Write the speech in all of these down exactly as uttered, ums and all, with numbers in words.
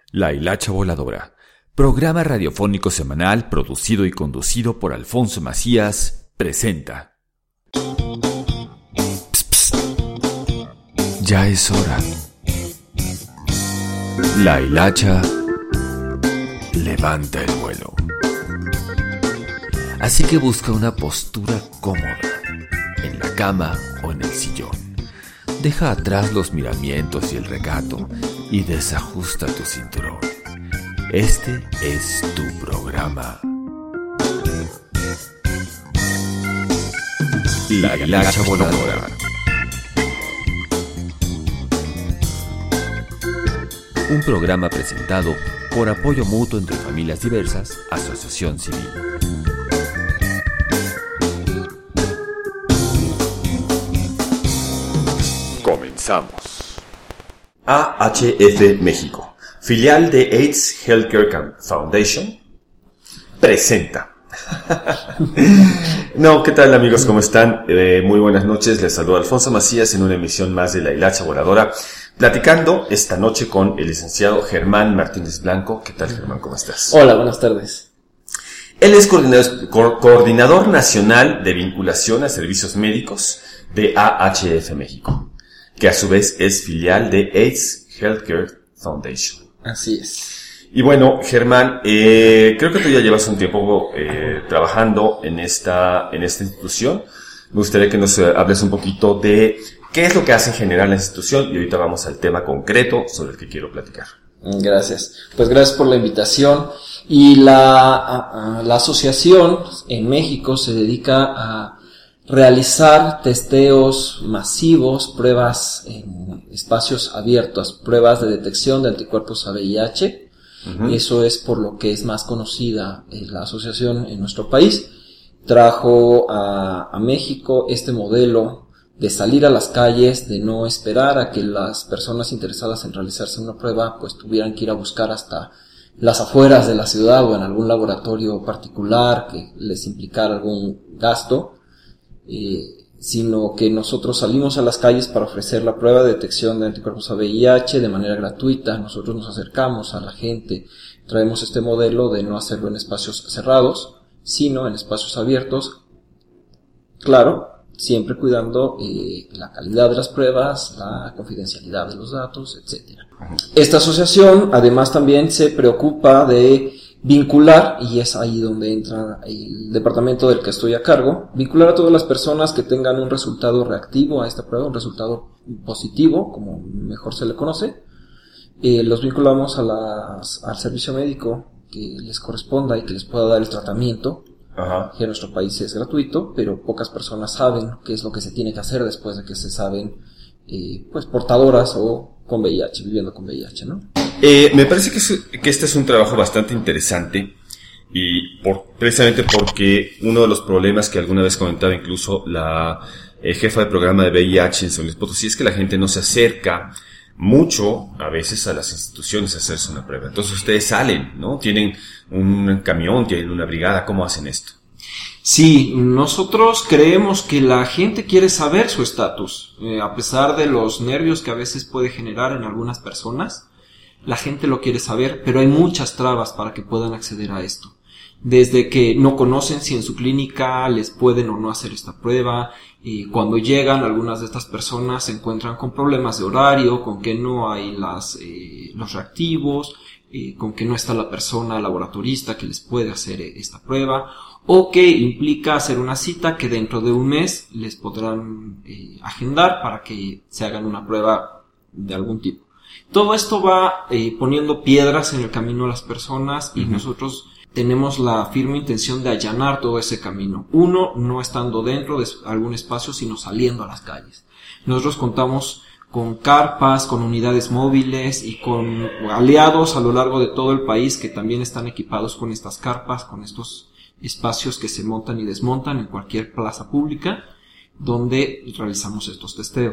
La Hilacha Voladora, programa radiofónico semanal producido y conducido por Alfonso Macías, presenta. Psst, psst. Ya es hora. La Hilacha levanta el vuelo. Así que busca una postura cómoda, en la cama o en el sillón. Deja atrás los miramientos y el recato y desajusta tu cinturón. Este es tu programa. La Hilacha Voladora. Un programa presentado por Apoyo Mutuo entre Familias Diversas, Asociación Civil. Comenzamos. A H F México, filial de AIDS Healthcare Foundation, presenta. No, ¿qué tal amigos? ¿Cómo están? Eh, muy buenas noches, les saluda Alfonso Macías en una emisión más de La Hilacha Voladora, platicando esta noche con el licenciado Germán Martínez Blanco. ¿Qué tal, Germán? ¿Cómo estás? Hola, buenas tardes. Él es coordinador, co- coordinador nacional de vinculación a servicios médicos de A H F México, que a su vez es filial de AIDS Healthcare Foundation. Así es. Y bueno, Germán, eh, creo que tú ya llevas un tiempo eh, trabajando en esta en esta institución. Me gustaría que nos eh, hables un poquito de qué es lo que hace en general la institución y ahorita vamos al tema concreto sobre el que quiero platicar. Gracias. Pues gracias por la invitación. Y la, a, a, la asociación en México se dedica a realizar testeos masivos, pruebas en espacios abiertos, pruebas de detección de anticuerpos a V I H. Uh-huh. Eso es por lo que es más conocida eh, la asociación en nuestro país. Trajo a, a México este modelo de salir a las calles, de no esperar a que las personas interesadas en realizarse una prueba pues tuvieran que ir a buscar hasta las afueras de la ciudad o en algún laboratorio particular que les implicara algún gasto. Eh, sino que nosotros salimos a las calles para ofrecer la prueba de detección de anticuerpos a V I H de manera gratuita. Nosotros nos acercamos a la gente, traemos este modelo de no hacerlo en espacios cerrados, sino en espacios abiertos, claro, siempre cuidando eh, la calidad de las pruebas, la confidencialidad de los datos, etcétera. Esta asociación además también se preocupa de vincular, y es ahí donde entra el departamento del que estoy a cargo, vincular a todas las personas que tengan un resultado reactivo a esta prueba, un resultado positivo, como mejor se le conoce. Eh, los vinculamos a las, al servicio médico que les corresponda y que les pueda dar el tratamiento. Ajá. Que en nuestro país es gratuito, pero pocas personas saben qué es lo que se tiene que hacer después de que se saben eh, pues portadoras o con V I H, viviendo con V I H, ¿no? Eh, me parece que, es, que este es un trabajo bastante interesante y por, precisamente porque uno de los problemas que alguna vez comentaba incluso la eh, jefa de programa de V I H en San Luis Potosí es que la gente no se acerca mucho a veces a las instituciones a hacerse una prueba. Entonces ustedes salen, ¿no? Tienen un camión, tienen una brigada. ¿Cómo hacen esto? Sí, nosotros creemos que la gente quiere saber su estatus, eh, a pesar de los nervios que a veces puede generar en algunas personas. La gente lo quiere saber, pero hay muchas trabas para que puedan acceder a esto. Desde que no conocen si en su clínica les pueden o no hacer esta prueba, y cuando llegan algunas de estas personas se encuentran con problemas de horario, con que no hay las, eh, los reactivos, eh, con que no está la persona laboratorista que les puede hacer esta prueba, o que implica hacer una cita que dentro de un mes les podrán eh, agendar para que se hagan una prueba de algún tipo. Todo esto va eh, poniendo piedras en el camino a las personas y uh-huh. nosotros tenemos la firme intención de allanar todo ese camino. Uno, no estando dentro de algún espacio, sino saliendo a las calles. Nosotros contamos con carpas, con unidades móviles y con aliados a lo largo de todo el país que también están equipados con estas carpas, con estos espacios que se montan y desmontan en cualquier plaza pública donde realizamos estos testeos.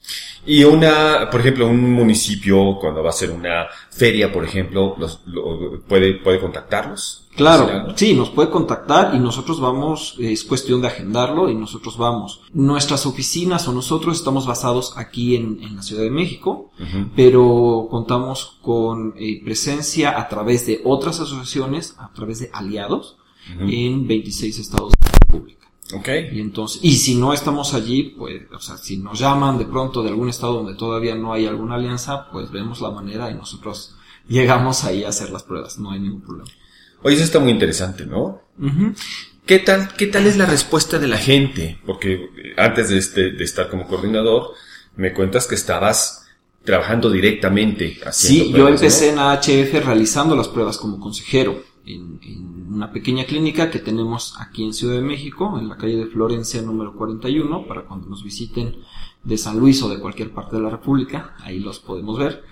Y una, por ejemplo, un municipio, cuando va a hacer una feria, por ejemplo, los, lo, puede, puede contactarlos. Claro, sí, nos puede contactar y nosotros vamos, es cuestión de agendarlo y nosotros vamos. Nuestras oficinas o nosotros estamos basados aquí en, en la Ciudad de México, uh-huh. pero contamos con eh, presencia a través de otras asociaciones, a través de aliados, uh-huh. en veintiséis estados de la República. Okay. Y entonces, y si no estamos allí, pues, o sea, si nos llaman de pronto de algún estado donde todavía no hay alguna alianza, pues vemos la manera y nosotros llegamos ahí a hacer las pruebas, no hay ningún problema. Oye, eso está muy interesante, ¿no? Uh-huh. ¿Qué tal, qué tal es la respuesta de la gente? Porque antes de este, de estar como coordinador, me cuentas que estabas trabajando directamente haciendo Sí, pruebas, yo empecé ¿no? en A H F realizando las pruebas como consejero en, en una pequeña clínica que tenemos aquí en Ciudad de México, en la calle de Florencia número cuarenta y uno, para cuando nos visiten de San Luis o de cualquier parte de la República, ahí los podemos ver.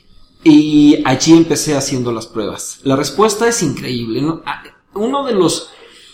Y allí empecé haciendo las pruebas. La respuesta es increíble, ¿no? Uno de los,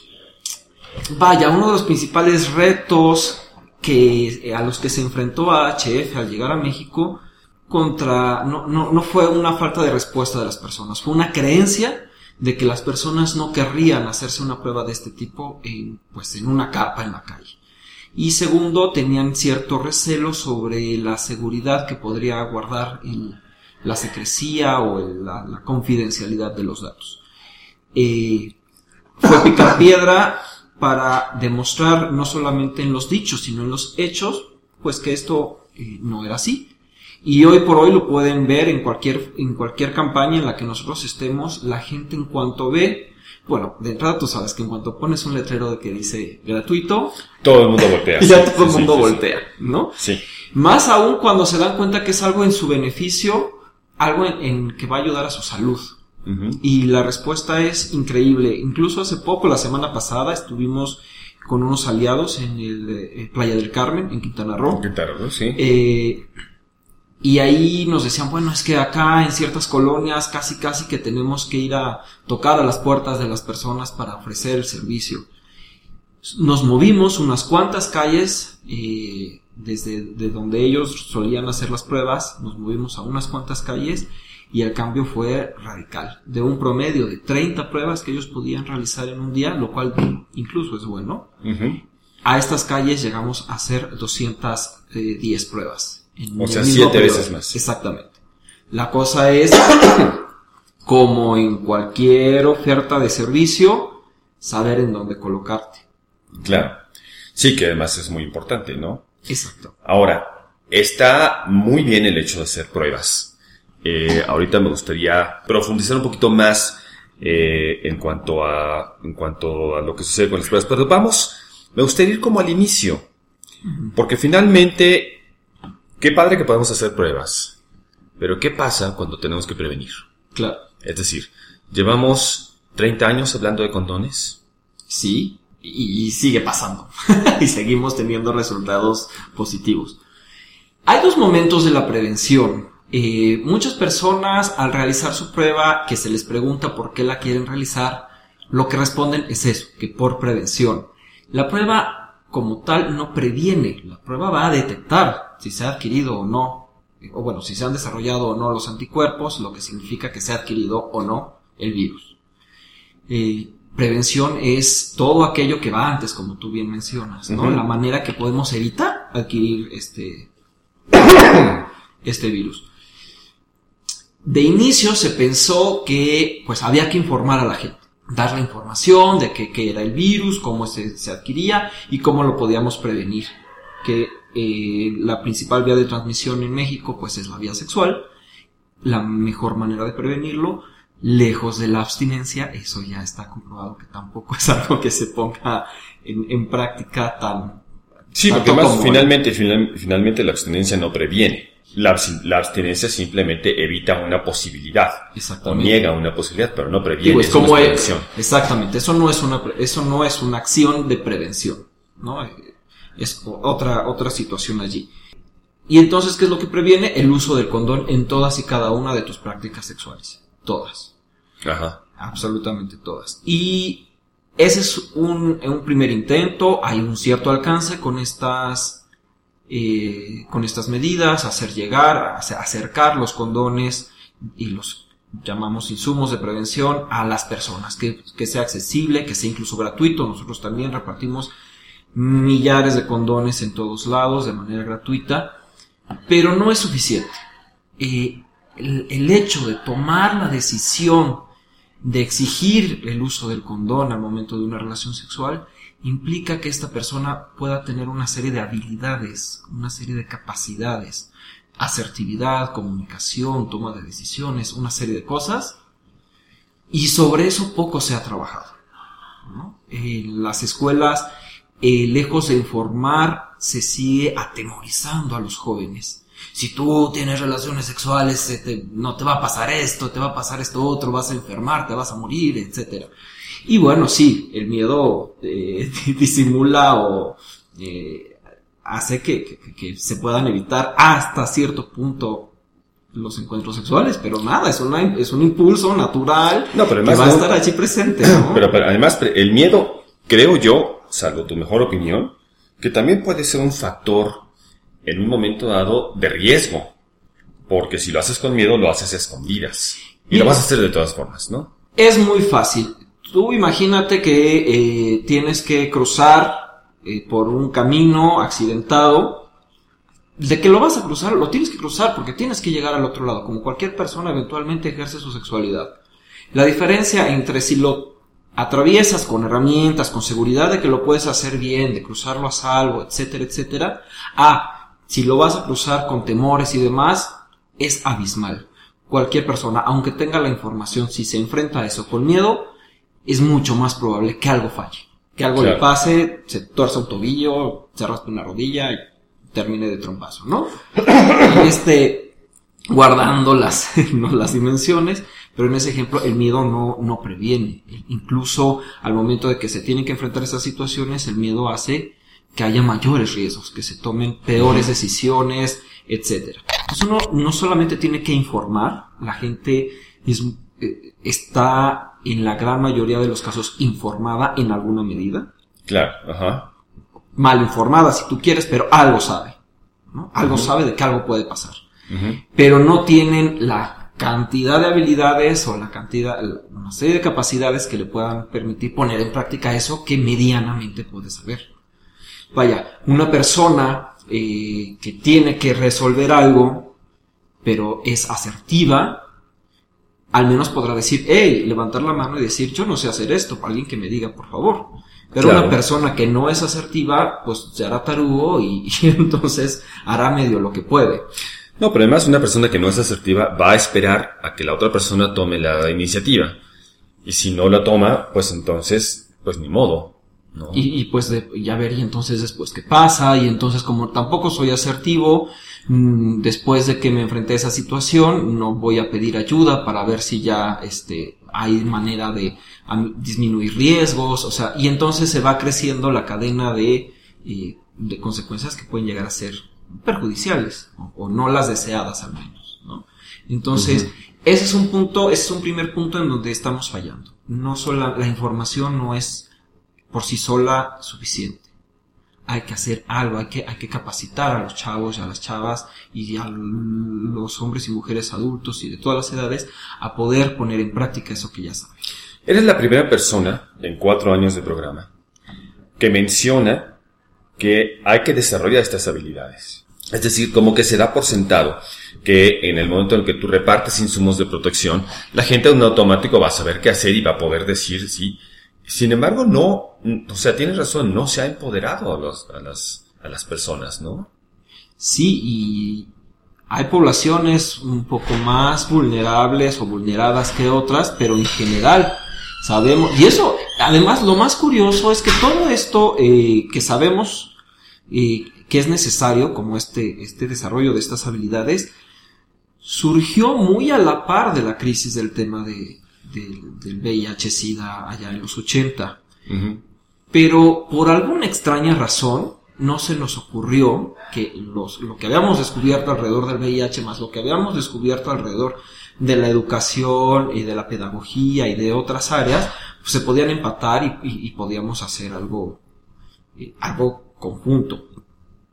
vaya, uno de los principales retos que, a los que se enfrentó A H F al llegar a México contra, no, no, no fue una falta de respuesta de las personas, fue una creencia de que las personas no querrían hacerse una prueba de este tipo en, pues, en una carpa en la calle. Y segundo, tenían cierto recelo sobre la seguridad que podría guardar el la secrecía o el, la, la confidencialidad de los datos. Eh, fue picar piedra para demostrar no solamente en los dichos, sino en los hechos, pues que esto eh, no era así. Y hoy por hoy lo pueden ver en cualquier, en cualquier campaña en la que nosotros estemos, la gente en cuanto ve, bueno, de entrada tú sabes que en cuanto pones un letrero de que dice gratuito, todo el mundo voltea. Ya sí, todo el sí, mundo sí, voltea, sí. ¿no? Sí. Más aún cuando se dan cuenta que es algo en su beneficio, algo en, en que va a ayudar a su salud. Uh-huh. Y la respuesta es increíble. Incluso hace poco, la semana pasada, estuvimos con unos aliados en el eh, Playa del Carmen, en Quintana Roo. En Quintana Roo, sí. Eh, y ahí nos decían, bueno, es que acá en ciertas colonias casi casi que tenemos que ir a tocar a las puertas de las personas para ofrecer el servicio. Nos movimos unas cuantas calles, eh, desde de donde ellos solían hacer las pruebas, nos movimos a unas cuantas calles y el cambio fue radical. De un promedio de treinta pruebas que ellos podían realizar en un día, lo cual incluso es bueno, uh-huh. a estas calles llegamos a hacer doscientas diez pruebas. En o sea, siete periodo. veces más. Exactamente. La cosa es, como en cualquier oferta de servicio, saber en dónde colocarte. Claro. Sí, que además es muy importante, ¿no? Exacto. Ahora, está muy bien el hecho de hacer pruebas. Eh, ahorita me gustaría profundizar un poquito más eh, en cuanto a en cuanto a lo que sucede con las pruebas. Pero vamos, me gustaría ir como al inicio. Porque finalmente, qué padre que podemos hacer pruebas. Pero ¿qué pasa cuando tenemos que prevenir? Claro. Es decir, llevamos treinta años hablando de condones. Sí. Y sigue pasando. Y seguimos teniendo resultados positivos. Hay dos momentos de la prevención. Eh, muchas personas al realizar su prueba, que se les pregunta por qué la quieren realizar, lo que responden es eso, que por prevención. La prueba como tal no previene. La prueba va a detectar si se ha adquirido o no, o bueno, si se han desarrollado o no los anticuerpos, lo que significa que se ha adquirido o no el virus. Eh, Prevención es todo aquello que va antes, como tú bien mencionas, ¿no? Uh-huh. La manera que podemos evitar adquirir este, este virus. De inicio se pensó que, pues, había que informar a la gente, dar la información de qué qué era el virus, cómo se, se adquiría y cómo lo podíamos prevenir. Que eh, la principal vía de transmisión en México, pues, es la vía sexual. La mejor manera de prevenirlo, lejos de la abstinencia, eso ya está comprobado que tampoco es algo que se ponga en, en práctica tan... Sí, porque además finalmente, final, finalmente la abstinencia no previene. La, la abstinencia simplemente evita una posibilidad. Exactamente. O niega una posibilidad, pero no previene. Digo, es como es prevención. Exactamente, eso no es una, eso no es una acción de prevención, ¿no? Es otra, otra situación allí. Y entonces, ¿qué es lo que previene? El uso del condón en todas y cada una de tus prácticas sexuales. Todas. Ajá. Absolutamente todas. Y ese es un, un primer intento. Hay un cierto alcance con estas eh, con estas medidas, hacer llegar, hacer, acercar los condones y los llamamos insumos de prevención a las personas, que, que sea accesible, que sea incluso gratuito. Nosotros también repartimos millares de condones en todos lados de manera gratuita, pero no es suficiente. Eh, el, el hecho de tomar la decisión de exigir el uso del condón al momento de una relación sexual implica que esta persona pueda tener una serie de habilidades, una serie de capacidades, asertividad, comunicación, toma de decisiones, una serie de cosas, y sobre eso poco se ha trabajado, ¿no? En las escuelas, eh, lejos de informar, se sigue atemorizando a los jóvenes. Si tú tienes relaciones sexuales, te, no te va a pasar esto, te va a pasar esto otro, vas a enfermar, te vas a morir, etcétera. Y bueno, sí, el miedo eh, disimula o eh, hace que, que, que se puedan evitar hasta cierto punto los encuentros sexuales, pero nada, es, una, es un impulso natural no, pero además que va no, a estar allí presente, ¿no? Pero, pero además, el miedo, creo yo, salvo tu mejor opinión, que también puede ser un factor en un momento dado de riesgo, porque si lo haces con miedo, lo haces a escondidas. Y Mira, lo vas a hacer de todas formas, ¿no? Es muy fácil. Tú imagínate que eh, tienes que cruzar eh, por un camino accidentado. De que lo vas a cruzar, lo tienes que cruzar porque tienes que llegar al otro lado. Como cualquier persona eventualmente ejerce su sexualidad. La diferencia entre si lo atraviesas con herramientas, con seguridad de que lo puedes hacer bien, de cruzarlo a salvo, etcétera, etcétera, a si lo vas a cruzar con temores y demás, es abismal. Cualquier persona, aunque tenga la información, si se enfrenta a eso con miedo, es mucho más probable que algo falle. Que algo claro. le pase, se tuerza un tobillo, se raspe una rodilla y termine de trompazo, ¿no? Este, guardando las, no, las dimensiones, pero en ese ejemplo el miedo no, no previene. Incluso al momento de que se tienen que enfrentar esas situaciones, el miedo hace que haya mayores riesgos, que se tomen peores decisiones, etcétera. Entonces uno no solamente tiene que informar, la gente es, eh, está en la gran mayoría de los casos informada en alguna medida. Claro, ajá. Mal informada si tú quieres, pero algo sabe, ¿no? Algo uh-huh. sabe de que algo puede pasar. Uh-huh. Pero no tienen la cantidad de habilidades o la cantidad, una serie de capacidades que le puedan permitir poner en práctica eso que medianamente puede saber. Vaya, una persona eh, que tiene que resolver algo, pero es asertiva, al menos podrá decir, hey, levantar la mano y decir, yo no sé hacer esto, alguien que me diga, por favor. Pero claro. Una persona que no es asertiva, pues se hará tarugo y, y entonces hará medio lo que puede. No, pero además una persona que no es asertiva va a esperar a que la otra persona tome la iniciativa. Y si no la toma, pues entonces, pues ni modo. ¿No? Y, y pues de, ya ver, y entonces después qué pasa, y entonces como tampoco soy asertivo, mmm, después de que me enfrenté a esa situación, no voy a pedir ayuda para ver si ya este hay manera de a, disminuir riesgos, o sea, y entonces se va creciendo la cadena de, eh, de consecuencias que pueden llegar a ser perjudiciales, o, o no las deseadas al menos, ¿no? Entonces, uh-huh. ese es un punto, ese es un primer punto en donde estamos fallando. No solo la información no es por sí sola suficiente. Hay que hacer algo, hay que, hay que capacitar a los chavos y a las chavas y a los hombres y mujeres adultos y de todas las edades a poder poner en práctica eso que ya saben. Eres la primera persona en cuatro años de programa que menciona que hay que desarrollar estas habilidades. Es decir, como que se da por sentado que en el momento en que tú repartes insumos de protección, la gente en automático va a saber qué hacer y va a poder decir sí. Sin embargo, no, o sea, tienes razón, no se ha empoderado a, los, a, las, a las personas, ¿no? Sí, y hay poblaciones un poco más vulnerables o vulneradas que otras, pero en general sabemos, y eso, además, lo más curioso es que todo esto eh, que sabemos eh, que es necesario, como este, este desarrollo de estas habilidades, surgió muy a la par de la crisis del tema de Del, del V I H SIDA allá en los ochenta. Uh-huh. Pero por alguna extraña razón no se nos ocurrió que los, lo que habíamos descubierto alrededor del V I H más lo que habíamos descubierto alrededor de la educación y de la pedagogía y de otras áreas, pues se podían empatar y, y, y podíamos hacer algo, eh, algo conjunto.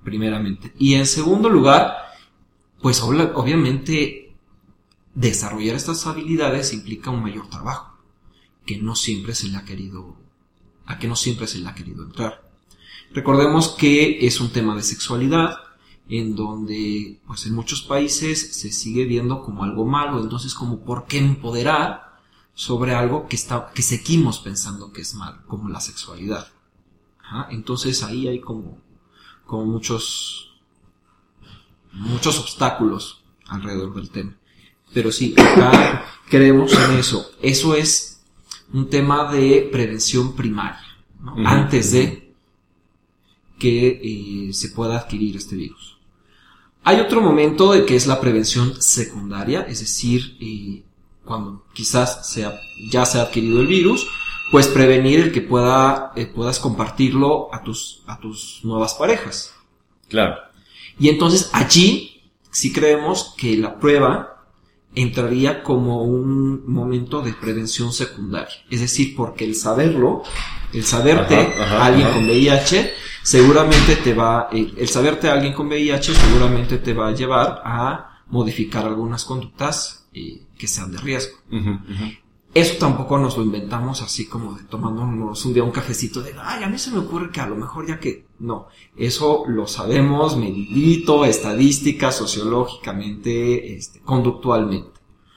primeramente. Y en segundo lugar, pues ob- obviamente desarrollar estas habilidades implica un mayor trabajo, que no siempre se le ha querido, a que no siempre se le ha querido entrar. Recordemos que es un tema de sexualidad, en donde pues en muchos países se sigue viendo como algo malo, entonces como por qué empoderar sobre algo que está, que seguimos pensando que es malo, como la sexualidad. Ajá, entonces ahí hay como, como muchos, muchos obstáculos alrededor del tema. Pero sí, acá creemos en eso. Eso es un tema de prevención primaria, ¿no? Uh-huh. Antes de que eh, se pueda adquirir este virus. Hay otro momento de que es la prevención secundaria, es decir, eh, cuando quizás sea, ya se ha adquirido el virus, pues prevenir el que pueda eh, puedas compartirlo a tus a tus nuevas parejas. Claro. Y entonces allí sí creemos que la prueba entraría como un momento de prevención secundaria, es decir, porque el saberlo, el saberte ajá, ajá, a alguien ajá. con V I H, seguramente te va, el, el saberte a alguien con V I H seguramente te va a llevar a modificar algunas conductas eh, que sean de riesgo. Uh-huh, uh-huh. Eso tampoco nos lo inventamos así como de tomándonos un día un cafecito de, ay, a mí se me ocurre que a lo mejor ya que, no, eso lo sabemos medidito, estadística, sociológicamente, este, conductualmente.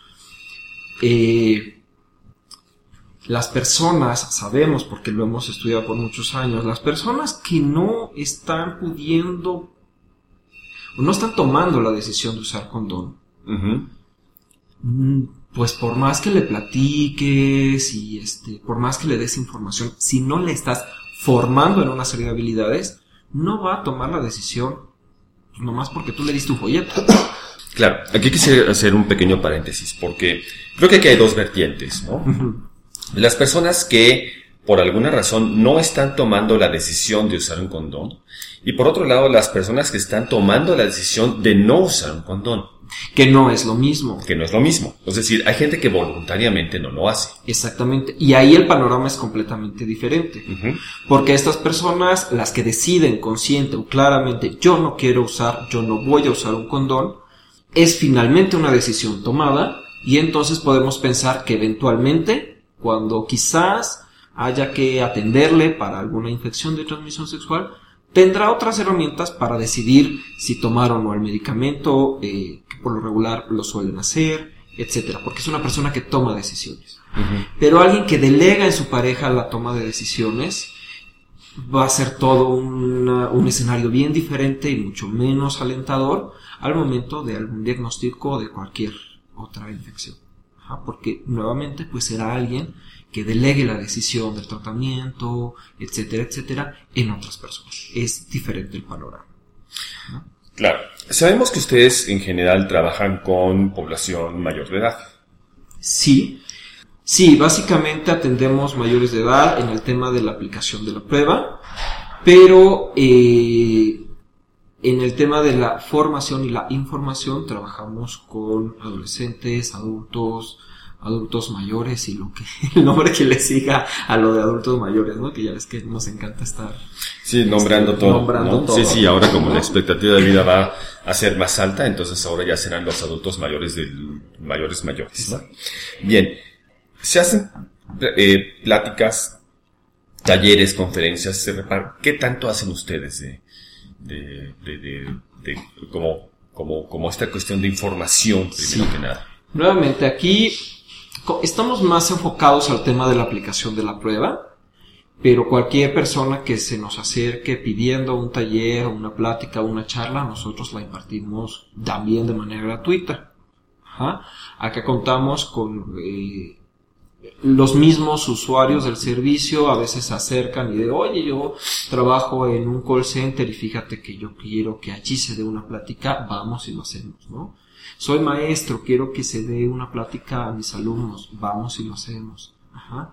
Eh, Las personas, sabemos porque lo hemos estudiado por muchos años, las personas que no están pudiendo o no están tomando la decisión de usar condón, uh-huh. pues por más que le platiques y este, por más que le des información, si no le estás formando en una serie de habilidades, no va a tomar la decisión pues, nomás porque tú le diste un folleto. Claro, aquí quisiera hacer un pequeño paréntesis porque creo que aquí hay dos vertientes, ¿no? Uh-huh. Las personas que por alguna razón no están tomando la decisión de usar un condón y por otro lado las personas que están tomando la decisión de no usar un condón. Que no es lo mismo. Que no es lo mismo. Es decir, hay gente que voluntariamente no lo hace. Exactamente. Y ahí el panorama es completamente diferente. Uh-huh. Porque estas personas, las que deciden consciente o claramente yo no quiero usar, yo no voy a usar un condón, es finalmente una decisión tomada y entonces podemos pensar que eventualmente cuando quizás haya que atenderle para alguna infección de transmisión sexual, tendrá otras herramientas para decidir si tomar o no el medicamento, eh, que por lo regular lo suelen hacer, etcétera, porque es una persona que toma decisiones. Uh-huh. Pero alguien que delega en su pareja la toma de decisiones va a ser todo una, un escenario bien diferente y mucho menos alentador al momento de algún diagnóstico de cualquier otra infección. Porque nuevamente pues será alguien que delegue la decisión del tratamiento, etcétera, etcétera, en otras personas. Es diferente el panorama, ¿no? Claro. Sabemos que ustedes en general trabajan con población mayor de edad. Sí, sí, básicamente atendemos mayores de edad en el tema de la aplicación de la prueba, pero eh, en el tema de la formación y la información trabajamos con adolescentes, adultos, adultos mayores y lo que el nombre que le siga a lo de adultos mayores, ¿no? Que ya ves que nos encanta estar sí nombrando este, todo, nombrando ¿no? todo. Sí, sí, ahora como la expectativa de vida va a ser más alta, entonces ahora ya serán los adultos mayores de mayores mayores, ¿no? Bien, se hacen eh, pláticas, talleres, conferencias, se repar- ¿qué tanto hacen ustedes de De, de, de, de como, como, como esta cuestión de información, primero sí. que nada? Nuevamente, aquí estamos más enfocados al tema de la aplicación de la prueba, pero cualquier persona que se nos acerque pidiendo un taller, una plática, una charla, nosotros la impartimos también de manera gratuita. Ajá. Acá contamos con eh, los mismos usuarios del servicio, a veces se acercan y de, oye, yo trabajo en un call center y fíjate que yo quiero que allí se dé una plática, vamos y lo hacemos, ¿no? Soy maestro, quiero que se dé una plática a mis alumnos, vamos y lo hacemos. Ajá.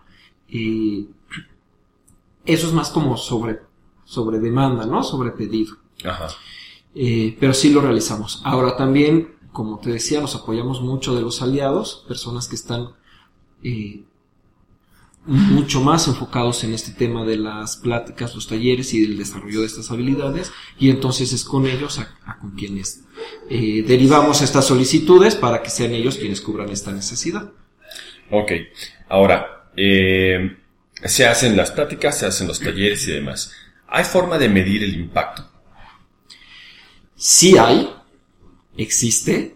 Y eso es más como sobre, sobre demanda, ¿no? Sobre pedido. Ajá. Eh, pero sí lo realizamos. Ahora también, como te decía, nos apoyamos mucho de los aliados, personas que están Eh, mucho más enfocados en este tema de las pláticas, los talleres y del desarrollo de estas habilidades, y entonces es con ellos a, a con quienes eh, derivamos estas solicitudes para que sean ellos quienes cubran esta necesidad. Ok, ahora, eh, se hacen las pláticas, se hacen los talleres y demás. ¿Hay forma de medir el impacto? Sí hay, existe.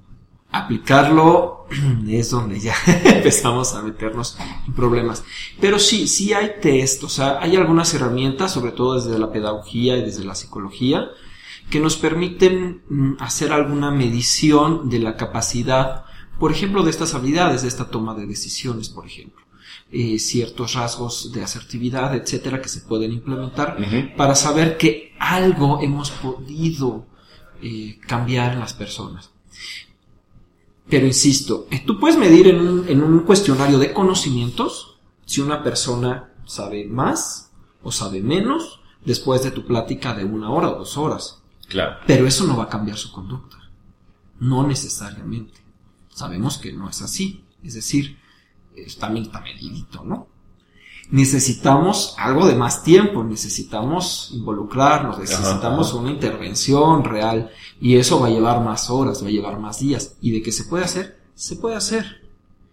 Aplicarlo es donde ya empezamos a meternos en problemas. Pero sí, sí hay test, o sea, hay algunas herramientas, sobre todo desde la pedagogía y desde la psicología, que nos permiten hacer alguna medición de la capacidad, por ejemplo, de estas habilidades, de esta toma de decisiones, por ejemplo. Eh, ciertos rasgos de asertividad, etcétera, que se pueden implementar uh-huh. para saber que algo hemos podido eh, cambiar en las personas. Pero insisto, tú puedes medir en un, en un cuestionario de conocimientos si una persona sabe más o sabe menos después de tu plática de una hora o dos horas. Claro. Pero eso no va a cambiar su conducta. No necesariamente. Sabemos que no es así. Es decir, también está medidito, ¿no? Necesitamos algo de más tiempo, necesitamos involucrarnos, necesitamos ajá, ajá. una intervención real, y eso va a llevar más horas, va a llevar más días. ¿Y de qué se puede hacer? Se puede hacer.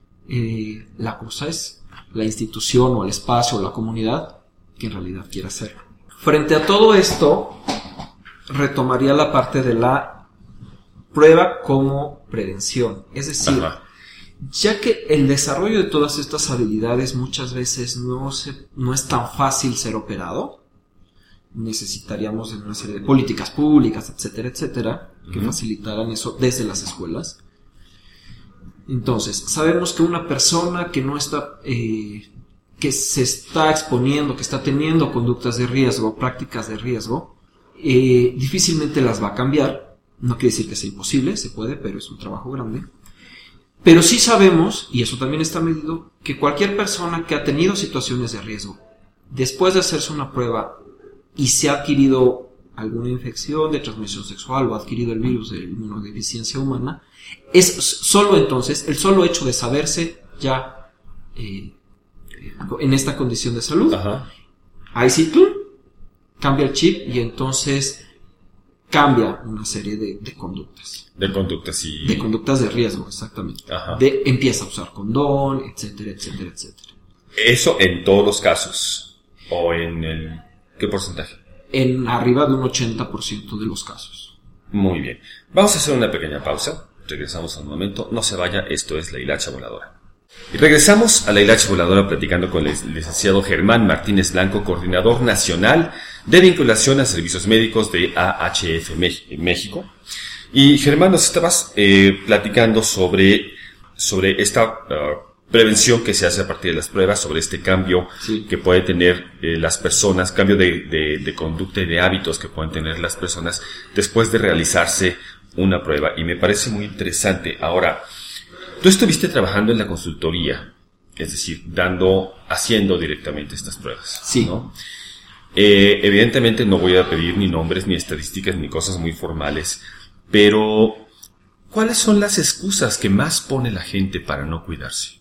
Eh, la cosa es la institución o el espacio o la comunidad que en realidad quiera hacerlo. Frente a todo esto, retomaría la parte de la prueba como prevención. Es decir, ajá. ya que el desarrollo de todas estas habilidades muchas veces no se, no es tan fácil ser operado, necesitaríamos una serie de políticas públicas, etcétera, etcétera, que uh-huh. facilitaran eso desde las escuelas. Entonces, sabemos que una persona que no está, eh, que se está exponiendo, que está teniendo conductas de riesgo, prácticas de riesgo, eh, difícilmente las va a cambiar. No quiere decir que sea imposible, se puede, pero es un trabajo grande. Pero sí sabemos, y eso también está medido, que cualquier persona que ha tenido situaciones de riesgo, después de hacerse una prueba y se ha adquirido alguna infección de transmisión sexual o ha adquirido el virus de inmunodeficiencia humana, es solo entonces, el solo hecho de saberse ya eh, en esta condición de salud, ajá. ahí sí, ¡tum!, cambia el chip y entonces cambia una serie de, de conductas. De conductas y... De conductas de riesgo, exactamente. Ajá. De, empieza a usar condón, etcétera, etcétera, etcétera. ¿Eso en todos los casos? ¿O en el... qué porcentaje? En arriba de un ochenta por ciento de los casos. Muy bien. Vamos a hacer una pequeña pausa. Regresamos al momento. No se vaya, esto es La Hilacha Voladora. Y regresamos a La Hilacha Voladora platicando con el licenciado Germán Martínez Blanco, coordinador nacional de vinculación a servicios médicos de A H F México. Y Germán, nos estabas eh, platicando sobre, sobre esta uh, prevención que se hace a partir de las pruebas, sobre este cambio sí. que puede tener eh, las personas, cambio de, de, de conducta y de hábitos que pueden tener las personas después de realizarse una prueba. Y me parece muy interesante. Ahora, tú estuviste trabajando en la consultoría, es decir, dando, haciendo directamente estas pruebas, sí. ¿no? Eh, evidentemente no voy a pedir ni nombres, ni estadísticas, ni cosas muy formales, pero ¿cuáles son las excusas que más pone la gente para no cuidarse?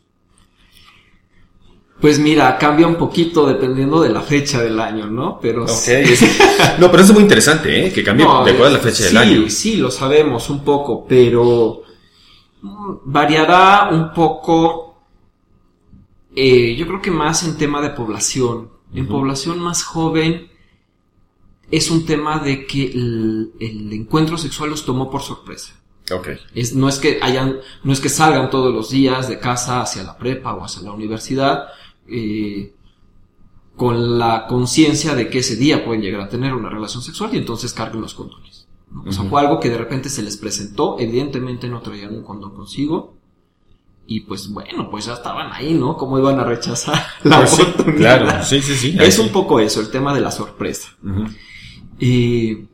Pues mira, cambia un poquito dependiendo de la fecha del año, ¿no? Pero okay. No, pero eso es muy interesante, ¿eh? Que cambie no, de acuerdo a la fecha sí, del año. Sí, sí, lo sabemos un poco, pero variará un poco, eh, yo creo que más en tema de población. En uh-huh. población más joven es un tema de que el, el encuentro sexual los tomó por sorpresa. Okay. Es, no es que hayan, no es que salgan todos los días de casa hacia la prepa o hacia la universidad, eh, con la conciencia de que ese día pueden llegar a tener una relación sexual y entonces carguen los condones, ¿no? Uh-huh. O sea, fue algo que de repente se les presentó, evidentemente no traían un condón consigo, y pues bueno, pues ya estaban ahí, ¿no? ¿Cómo iban a rechazar la pues oportunidad? Sí, claro, sí, sí, sí. Es sí. un poco eso, el tema de la sorpresa. Uh-huh. Eh,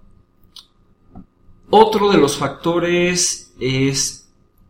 otro de los factores es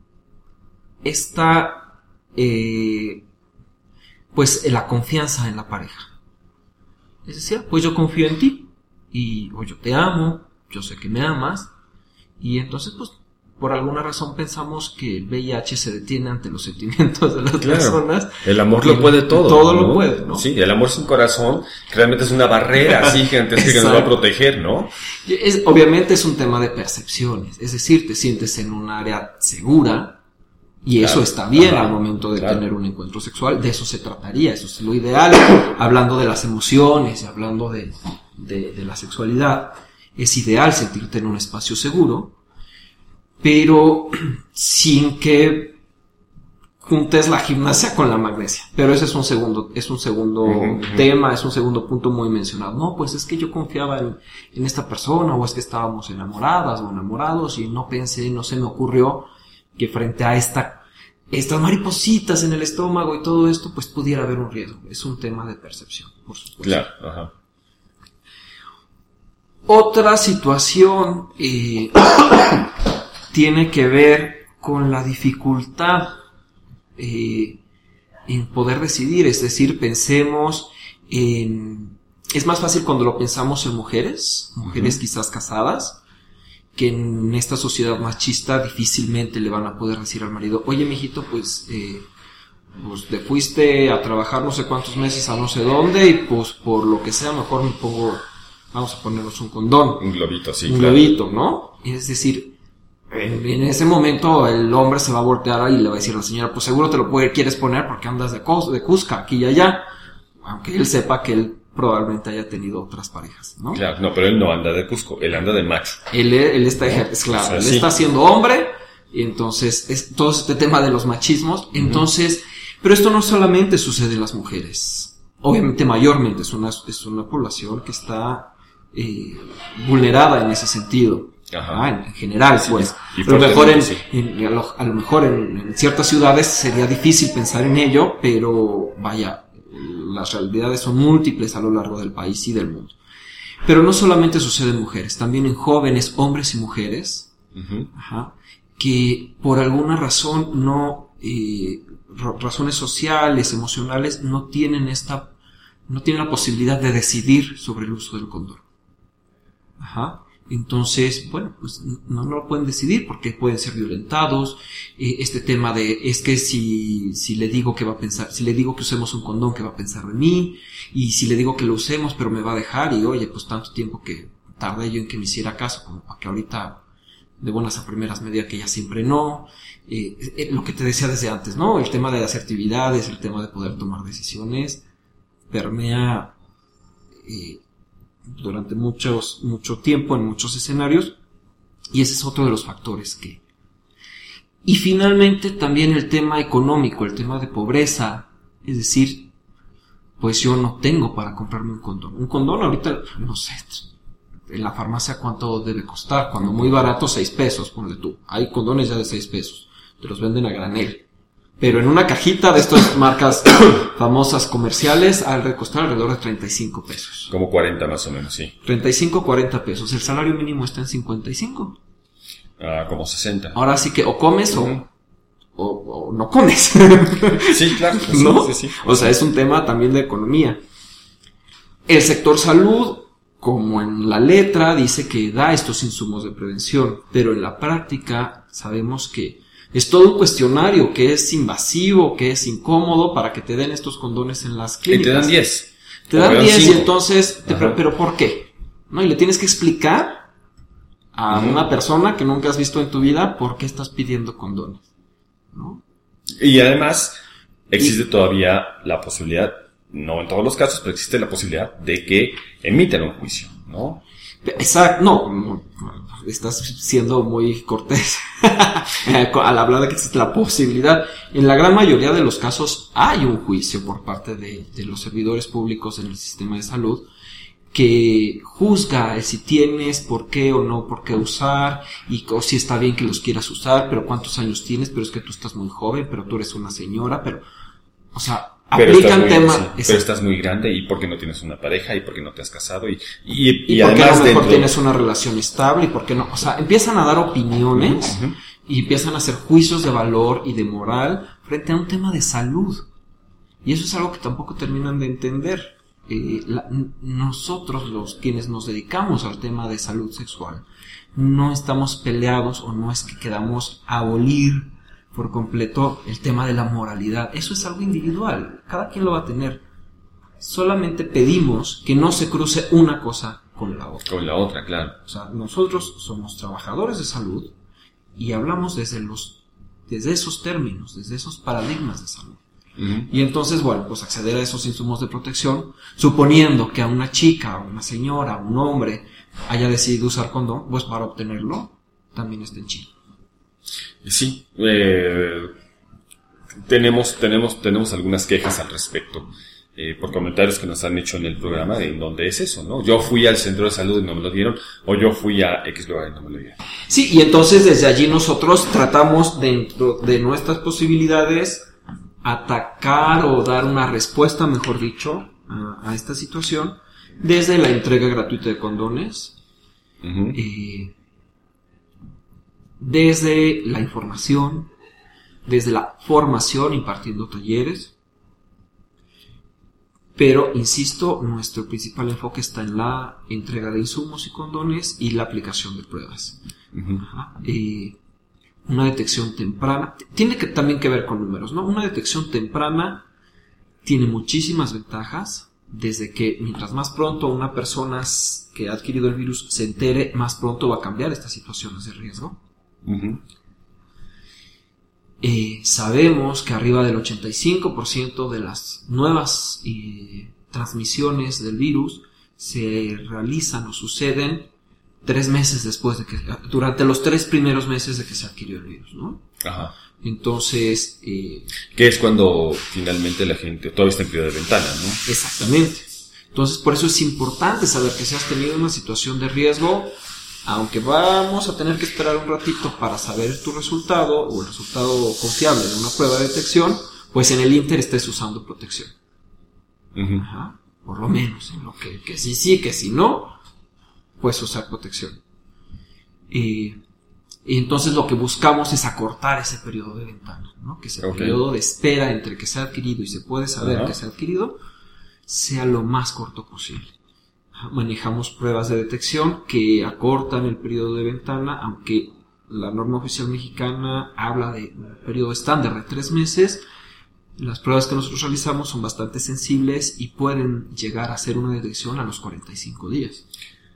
esta, eh, pues la confianza en la pareja. Es decir, pues yo confío en ti, y o yo te amo, yo sé que me amas, y entonces pues por alguna razón pensamos que el V I H se detiene ante los sentimientos de las claro. personas. El amor lo puede todo. Todo ¿no? lo puede, ¿no? Sí, el amor sin corazón, que realmente es una barrera así gigantesca que nos va a proteger, ¿no? Es, obviamente es un tema de percepciones, es decir, te sientes en un área segura y claro. eso está bien Ajá. al momento de claro. tener un encuentro sexual, de eso se trataría, eso es lo ideal, hablando de las emociones y hablando de, de, de la sexualidad, es ideal sentirte en un espacio seguro, pero sin que juntes la gimnasia con la magnesia. Pero ese es un segundo, es un segundo uh-huh, tema, es un segundo punto muy mencionado. No, pues es que yo confiaba en, en esta persona, o es que estábamos enamoradas o enamorados, y no pensé, no se me ocurrió que frente a esta, estas maripositas en el estómago y todo esto, pues pudiera haber un riesgo. Es un tema de percepción, por supuesto. Claro, ajá. Otra situación, eh, tiene que ver con la dificultad eh, en poder decidir, es decir, pensemos en... Es más fácil cuando lo pensamos en mujeres, mujeres uh-huh. quizás casadas, que en esta sociedad machista difícilmente le van a poder decir al marido, oye, mijito, pues, eh, pues te fuiste a trabajar no sé cuántos meses a no sé dónde y pues por lo que sea mejor me pongo, vamos a ponernos un condón. Un globito, sí. Un claro. globito, ¿no? Es decir... En, en ese momento el hombre se va a voltear y le va a decir a la señora, pues seguro te lo puede, quieres poner porque andas de, cos, de Cusca, aquí y allá, aunque él sepa que él probablemente haya tenido otras parejas, ¿no? Claro, no, pero él no anda de Cusco, él anda de macho. Él, él está, es claro, o sea, él sí. está siendo hombre, y entonces es todo este tema de los machismos, entonces, uh-huh. pero esto no solamente sucede en las mujeres, obviamente mayormente es una, es una población que está eh, vulnerada en ese sentido. Ajá. Ah, en general, sí, pues. A lo mejor en, sí. en, a lo, a lo mejor en, en ciertas ciudades sería difícil pensar en ello, pero vaya, las realidades son múltiples a lo largo del país y del mundo. Pero no solamente sucede en mujeres, también en jóvenes, hombres y mujeres, uh-huh. ajá, que por alguna razón no, eh, razones sociales, emocionales, no tienen esta, no tienen la posibilidad de decidir sobre el uso del condón. Ajá. Entonces, bueno, pues no, no lo pueden decidir porque pueden ser violentados. Eh, este tema de, es que si, si le digo que va a pensar, si le digo que usemos un condón, ¿qué va a pensar de mí? Y si le digo que lo usemos, pero me va a dejar, y oye, pues tanto tiempo que tardé yo en que me hiciera caso, como para que ahorita de buenas a primeras me diga que ya siempre no. Eh, eh, lo que te decía desde antes, ¿no? El tema de las asertividades, el tema de poder tomar decisiones, permea, eh, durante muchos, mucho tiempo en muchos escenarios, y ese es otro de los factores que... Y finalmente también el tema económico, el tema de pobreza, es decir, pues yo no tengo para comprarme un condón. Un condón ahorita, no sé, en la farmacia cuánto debe costar, cuando muy barato, seis pesos, ponle tú. Hay condones ya de seis pesos, te los venden a granel. Pero en una cajita de estas marcas famosas comerciales, ha de costar alrededor de treinta y cinco pesos. Como cuarenta más o menos, sí. treinta y cinco, cuarenta pesos. El salario mínimo está en cincuenta y cinco. Ah, como sesenta. Ahora sí que o comes uh-huh. o, o, o no comes. Sí, claro. Sí, ¿no? Sí, sí. O sea, es un tema también de economía. El sector salud, como en la letra, dice que da estos insumos de prevención, pero en la práctica sabemos que es todo un cuestionario que es invasivo, que es incómodo para que te den estos condones en las clínicas. Y te dan diez. Te dan diez y entonces, te, pero, pero ¿por qué? ¿No? Y le tienes que explicar a uh-huh. una persona que nunca has visto en tu vida por qué estás pidiendo condones, ¿no? Y además existe y, todavía la posibilidad, no en todos los casos, pero existe la posibilidad de que emitan un juicio, ¿no? Exacto, no, no, estás siendo muy cortés al hablar de que existe la posibilidad. En la gran mayoría de los casos hay un juicio por parte de, de los servidores públicos en el sistema de salud que juzga si tienes por qué o no por qué usar, y o si está bien que los quieras usar, pero cuántos años tienes, pero es que tú estás muy joven, pero tú eres una señora, pero, o sea, pero aplican temas. Sí, pero estás muy grande, y porque no tienes una pareja, y porque no te has casado, y, y, y, y además porque a lo mejor dentro... tienes una relación estable, y porque no, o sea, empiezan a dar opiniones, uh-huh. y empiezan a hacer juicios de valor y de moral frente a un tema de salud. Y eso es algo que tampoco terminan de entender. eh, la, nosotros los quienes nos dedicamos al tema de salud sexual no estamos peleados o no es que queramos abolir por completo el tema de la moralidad. Eso es algo individual, cada quien lo va a tener. Solamente pedimos que no se cruce una cosa con la otra. Con la otra, claro. O sea, nosotros somos trabajadores de salud y hablamos desde los desde esos términos, desde esos paradigmas de salud. Uh-huh. Y entonces, bueno, pues acceder a esos insumos de protección, suponiendo que a una chica, a una señora, a un hombre haya decidido usar condón, pues para obtenerlo también está en China. Sí, eh, tenemos, tenemos, tenemos algunas quejas al respecto, eh, por comentarios que nos han hecho en el programa, en donde es eso, ¿no? Yo fui al centro de salud y no me lo dieron, o yo fui a X lugar y no me lo dieron. Sí, y entonces desde allí nosotros tratamos dentro de nuestras posibilidades atacar o dar una respuesta, mejor dicho, a, a esta situación, desde la entrega gratuita de condones, uh-huh. eh, desde la información, desde la formación, impartiendo talleres, pero, insisto, nuestro principal enfoque está en la entrega de insumos y condones y la aplicación de pruebas. Uh-huh. Ajá. Eh, una detección temprana, tiene que también que ver con números, ¿no? Una detección temprana tiene muchísimas ventajas, desde que mientras más pronto una persona que ha adquirido el virus se entere, más pronto va a cambiar estas situaciones de riesgo. Uh-huh. Eh, sabemos que arriba del ochenta y cinco por ciento de las nuevas eh, transmisiones del virus se realizan o suceden tres meses después de que, durante los tres primeros meses de que se adquirió el virus, ¿no? Ajá. Entonces, eh, que es cuando finalmente la gente todavía está en periodo de ventana, ¿no? Exactamente. Entonces, por eso es importante saber que si has tenido una situación de riesgo, aunque vamos a tener que esperar un ratito para saber tu resultado o el resultado confiable de una prueba de detección, pues en el Inter estés usando protección. Uh-huh. Ajá. Por lo menos, en lo que, que sí, sí, que si no, puedes usar protección. Y, y entonces lo que buscamos es acortar ese periodo de ventana, ¿no? Que ese okay. periodo de espera entre que se ha adquirido y se puede saber uh-huh. que se ha adquirido sea lo más corto posible. Manejamos pruebas de detección que acortan el periodo de ventana, aunque la norma oficial mexicana habla de un periodo estándar de tres meses. Las pruebas que nosotros realizamos son bastante sensibles y pueden llegar a hacer una detección a los cuarenta y cinco días.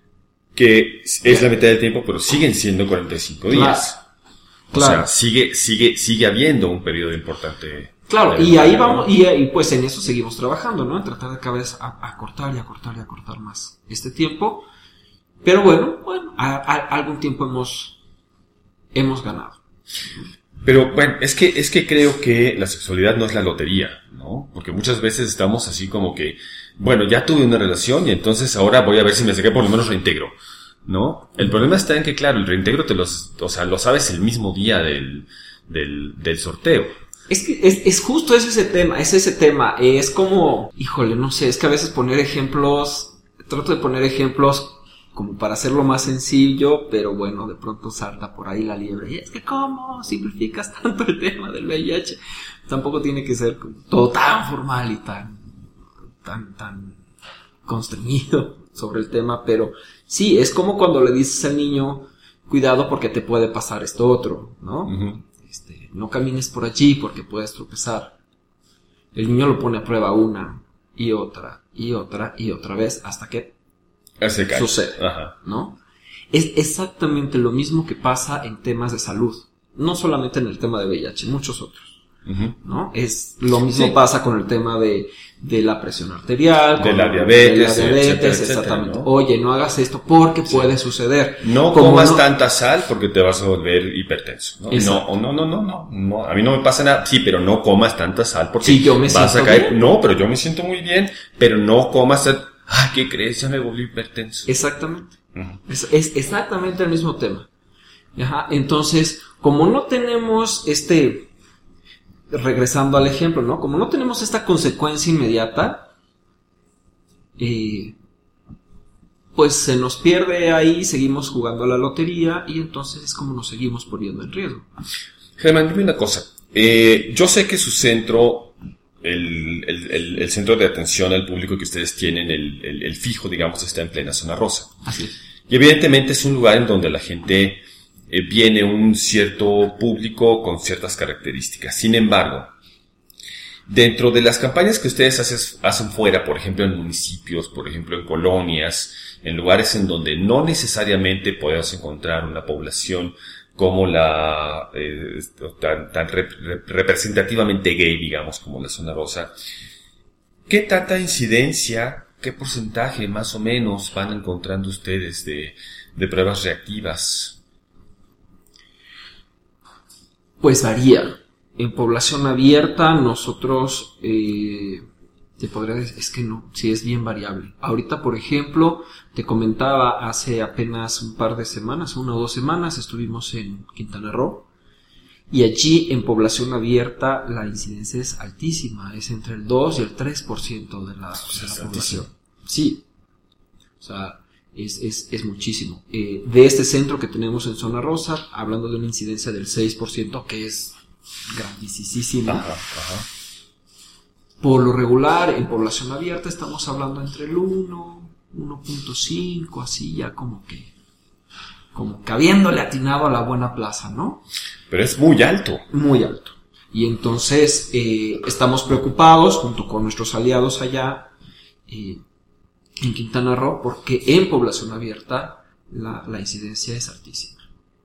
Que es Bien. La mitad del tiempo, pero siguen siendo cuarenta y cinco días. Claro. O claro. sea, sigue, sigue, sigue habiendo un periodo importante. Claro, y ahí vamos, y, y pues en eso seguimos trabajando, ¿no? En tratar de cada vez acortar y acortar y acortar más este tiempo. Pero bueno, bueno, a, a, algún tiempo hemos, hemos ganado. Pero bueno, es que, es que creo que la sexualidad no es la lotería, ¿no? Porque muchas veces estamos así como que, bueno, ya tuve una relación y entonces ahora voy a ver si me saqué por lo menos reintegro, ¿no? El problema está en que, claro, el reintegro te los, o sea, lo sabes el mismo día del, del, del sorteo. Es que es, es justo es ese tema, es ese tema, es como, híjole, no sé, es que a veces poner ejemplos, trato de poner ejemplos como para hacerlo más sencillo, pero bueno, de pronto salta por ahí la liebre, y es que ¿cómo simplificas tanto el tema del V I H? Tampoco tiene que ser todo tan formal y tan, tan, tan constreñido sobre el tema, pero sí, es como cuando le dices al niño, cuidado porque te puede pasar esto otro, ¿no? Uh-huh. Este, no camines por allí porque puedes tropezar. El niño lo pone a prueba una y otra y otra y otra vez hasta que sucede, Ajá. ¿no? Es exactamente lo mismo que pasa en temas de salud, no solamente en el tema de V I H, muchos otros, uh-huh. ¿no? Es lo mismo sí. pasa con el tema de de la presión arterial, de la diabetes, de la diabetes etcétera, exactamente. Etcétera, ¿no? Oye, no hagas esto porque sí. puede suceder. No Como comas no... tanta sal porque te vas a volver hipertenso. ¿no? No, no, no, no, no, no. A mí no me pasa nada. Sí, pero no comas tanta sal porque sí, yo me vas a caer. Bien. No, pero yo me siento muy bien, pero no comas. Ay, ¿qué crees? Ya me volví hipertenso. Exactamente. Uh-huh. Es, es exactamente el mismo tema. Ajá. Entonces, como no tenemos este, regresando al ejemplo, ¿no? Como no tenemos esta consecuencia inmediata, Eh, pues se nos pierde ahí, seguimos jugando a la lotería y entonces es como nos seguimos poniendo en riesgo. Germán, dime una cosa. Eh, yo sé que su centro el, el, el, el centro de atención al público que ustedes tienen, el, el, el fijo, digamos, está en plena zona rosa. Así es. Y evidentemente es un lugar en donde la gente eh, viene un cierto público con ciertas características. Sin embargo, dentro de las campañas que ustedes haces, hacen fuera, por ejemplo en municipios, por ejemplo en colonias, en lugares en donde no necesariamente podemos encontrar una población como la eh, tan, tan rep, rep, representativamente gay, digamos, como la zona rosa, ¿qué tanta incidencia, qué porcentaje más o menos van encontrando ustedes de, de pruebas reactivas? Pues varía. En población abierta nosotros, eh, te podría decir, es que no, sí es bien variable. Ahorita, por ejemplo, te comentaba, hace apenas un par de semanas, una o dos semanas, estuvimos en Quintana Roo, y allí en población abierta la incidencia es altísima, es entre el dos y el tres por ciento de la, de la población. Sí, o sea, es, es, es muchísimo. Eh, de este centro que tenemos en Zona Rosa, hablando de una incidencia del seis por ciento, que es grandísima. Ajá, ajá. Por lo regular, en población abierta estamos hablando entre el uno, uno punto cinco, así ya como que, como que habiéndole atinado a la buena plaza, ¿no? Pero es muy alto. Muy alto. Y entonces eh, estamos preocupados, junto con nuestros aliados allá eh, en Quintana Roo, porque en población abierta la, la incidencia es altísima.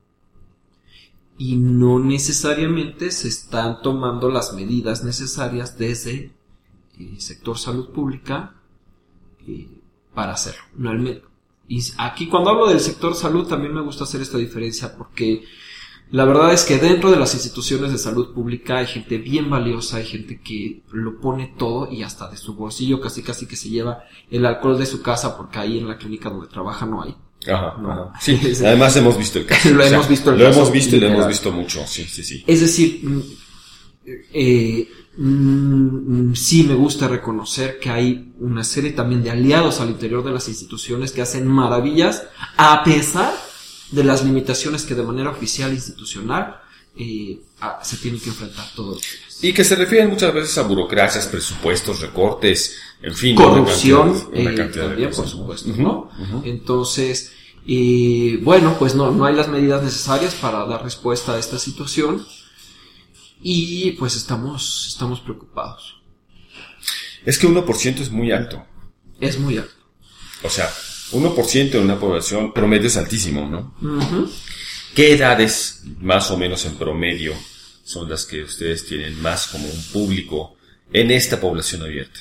Y no necesariamente se están tomando las medidas necesarias desde el sector salud pública eh, para hacerlo. No, y aquí cuando hablo del sector salud también me gusta hacer esta diferencia, porque la verdad es que dentro de las instituciones de salud pública hay gente bien valiosa, hay gente que lo pone todo y hasta de su bolsillo casi casi que se lleva el alcohol de su casa, porque ahí en la clínica donde trabaja no hay. Ajá, no. Ajá. Sí, además hemos visto el caso. Lo o sea, hemos visto el lo caso. hemos visto y lo hemos visto mucho, sí, sí, sí. Es decir, eh, mm, sí me gusta reconocer que hay una serie también de aliados al interior de las instituciones que hacen maravillas, a pesar de las limitaciones que de manera oficial e institucional eh, a, se tienen que enfrentar todos los días. Y que se refieren muchas veces a burocracias, presupuestos, recortes, en fin. Corrupción, una cantidad, una eh, cantidad también, de por cosas, supuesto, ¿no? ¿no? Uh-huh. Entonces, eh, bueno, pues no, no hay las medidas necesarias para dar respuesta a esta situación y pues estamos, estamos preocupados. Es que uno por ciento es muy alto. Es muy alto. O sea, uno por ciento de una población promedio es altísimo, ¿no? Uh-huh. ¿Qué edades, más o menos en promedio, son las que ustedes tienen más como un público en esta población abierta?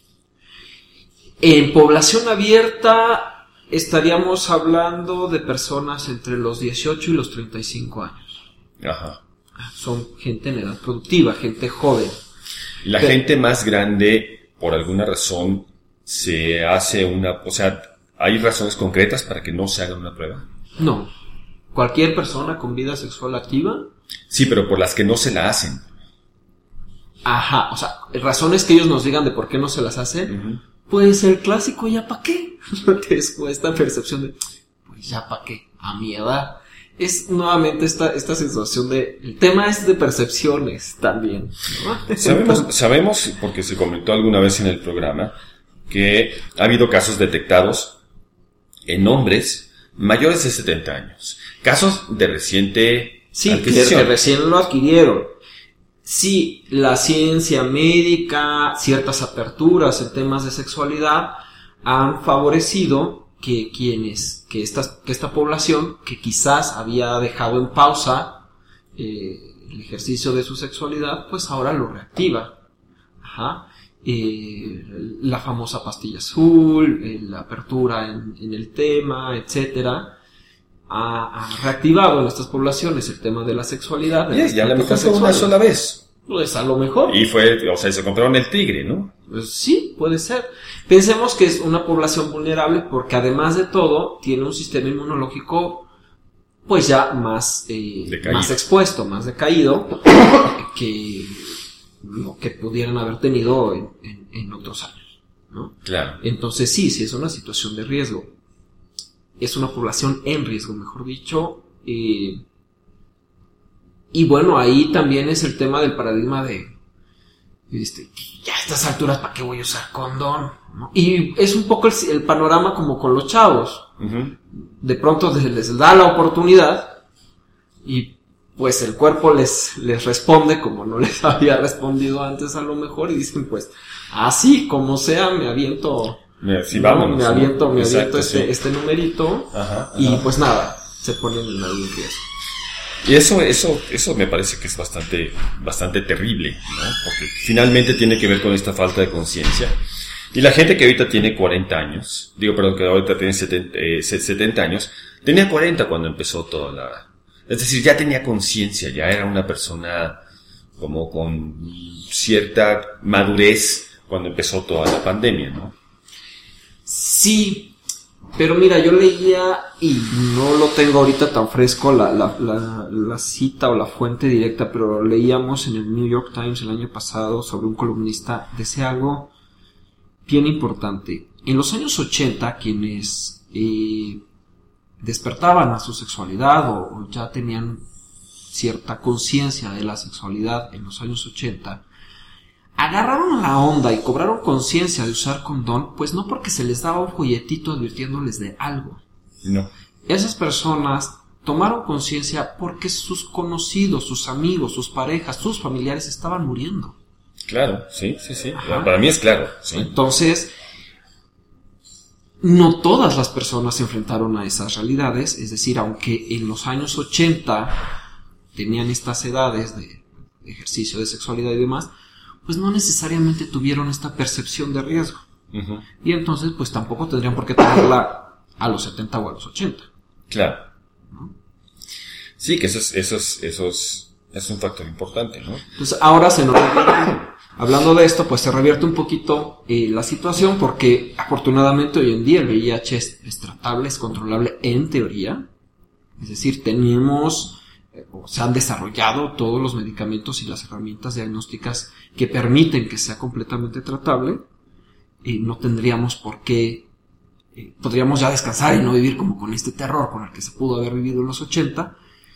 En población abierta estaríamos hablando de personas entre los dieciocho y los treinta y cinco años. Ajá. Son gente en edad productiva, gente joven. La Pero, gente más grande, por alguna razón, se hace una... O sea, ¿hay razones concretas para que no se haga una prueba? No. Cualquier persona con vida sexual activa. Sí, pero por las que no se la hacen. Ajá, o sea, razones que ellos nos digan de por qué no se las hacen. Uh-huh. Pues el clásico, ¿ya pa' qué? Después esta percepción de, pues ya pa' qué, a mi edad. Es nuevamente esta, esta sensación de, el tema es de percepciones también, ¿no? Sabemos, sabemos, porque se comentó alguna vez en el programa, que ha habido casos detectados en hombres mayores de setenta años. Casos de reciente sí, adquisición. Que, que recién lo adquirieron. Sí, la ciencia médica, ciertas aperturas en temas de sexualidad han favorecido que quienes, que esta, que esta población que quizás había dejado en pausa eh, el ejercicio de su sexualidad, pues ahora lo reactiva. Ajá. Eh, la famosa pastilla azul, eh, la apertura en, en el tema, etcétera, ha, ha reactivado en estas poblaciones el tema de la sexualidad. De yes, ya a lo mejor fue una sola vez. Pues a lo mejor. Y fue, o sea, se compraron el tigre, ¿no? Pues sí, puede ser. Pensemos que es una población vulnerable porque además de todo tiene un sistema inmunológico pues ya más, eh, más expuesto, más decaído que lo que pudieran haber tenido en, en, en otros años, ¿no? Claro. Entonces sí, sí es una situación de riesgo. Es una población en riesgo, mejor dicho. Eh, y bueno, ahí también es el tema del paradigma de Y este, ya a estas alturas, ¿para qué voy a usar condón? ¿No? Y es un poco el, el panorama como con los chavos. Uh-huh. De pronto les, les da la oportunidad y pues el cuerpo les, les responde como no les había respondido antes a lo mejor y dicen pues, así como sea me aviento, sí, vámonos, ¿no? me aviento, me Exacto, aviento este, sí. este numerito. Ajá, ajá. Y pues nada, se ponen en algún riesgo. Y eso, eso, eso me parece que es bastante, bastante terrible, ¿no? Porque finalmente tiene que ver con esta falta de conciencia. Y la gente que ahorita tiene cuarenta años, digo, perdón, que ahorita tiene setenta, eh, setenta años, tenía cuarenta cuando empezó toda la, es decir, ya tenía conciencia, ya era una persona como con cierta madurez cuando empezó toda la pandemia, ¿no? Sí. Pero mira, yo leía, y no lo tengo ahorita tan fresco, la, la, la, la cita o la fuente directa, pero leíamos en el New York Times el año pasado sobre un columnista, decía algo bien importante. En los años ochenta, quienes eh, despertaban a su sexualidad o, o ya tenían cierta conciencia de la sexualidad en los años ochenta, agarraron la onda y cobraron conciencia de usar condón, pues no porque se les daba un folletito advirtiéndoles de algo. No. Esas personas tomaron conciencia porque sus conocidos, sus amigos, sus parejas, sus familiares estaban muriendo. Claro, sí, sí, sí. Ajá. Para mí es claro. Sí. Entonces, no todas las personas se enfrentaron a esas realidades, es decir, aunque en los años ochenta tenían estas edades de ejercicio de sexualidad y demás, pues no necesariamente tuvieron esta percepción de riesgo. Uh-huh. Y entonces, pues tampoco tendrían por qué tenerla a los setenta o a los ochenta. Claro. ¿No? Sí, que eso es, eso es, eso es, es un factor importante, ¿no? Entonces, ahora se nos revierte, hablando de esto, pues se revierte un poquito eh, la situación, porque afortunadamente hoy en día el V I H es, es tratable, es controlable en teoría. Es decir, tenemos... o se han desarrollado todos los medicamentos y las herramientas diagnósticas que permiten que sea completamente tratable, y no tendríamos por qué, eh, podríamos ya descansar y no vivir como con este terror con el que se pudo haber vivido en los ochenta,